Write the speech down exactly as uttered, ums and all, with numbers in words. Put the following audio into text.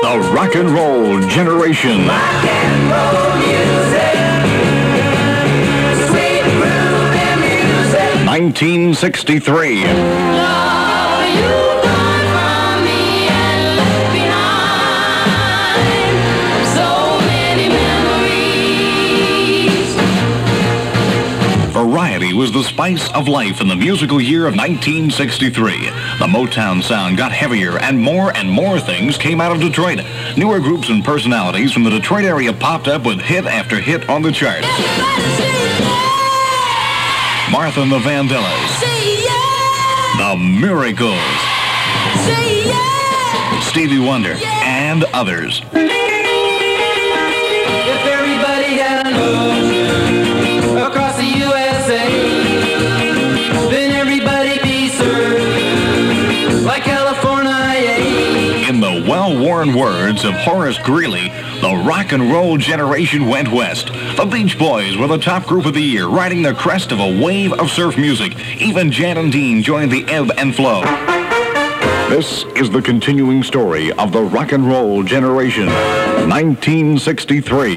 The Rock and Roll Generation. Rock and roll music. Sweet groove and music. nineteen sixty-three. Love, you gone from me and left behind so many memories. Variety was the spice of life in the musical year of nineteen sixty-three. The Motown sound got heavier, and more and more things came out of Detroit. Newer groups and personalities from the Detroit area popped up with hit after hit on the charts. Martha and the Vandellas. Say yeah. The Miracles. Say yeah. Stevie Wonder, and others. If everybody had a nose across the U S A, then everybody be served like California. In the well-worn words of Horace Greeley, the rock and roll generation went west. The Beach Boys were the top group of the year, riding the crest of a wave of surf music. Even Jan and Dean joined the ebb and flow. This is the continuing story of the rock and roll generation, nineteen sixty-three.